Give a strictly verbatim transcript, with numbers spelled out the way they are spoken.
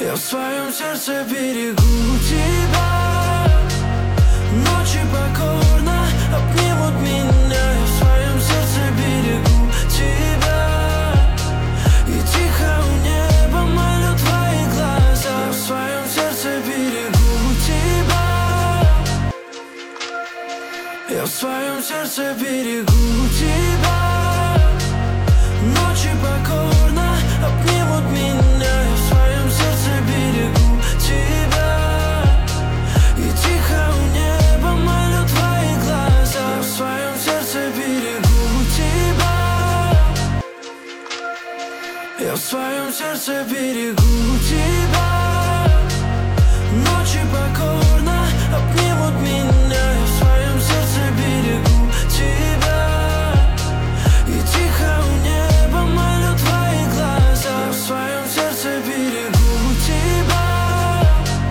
Я в своем сердце берегу тебя. Ночи покорно обнимут меня. Я в своем сердце берегу тебя. И тихо у неба молю твои глаза. Я в своем сердце берегу тебя. Я в своем сердце берегу тебя. Ночи покорно обнимут меня. Я в своем сердце берегу тебя. И тихо у неба молю твои глаза. Я в своем сердце берегу тебя. Я в своем сердце берегу тебя. Ночи покорно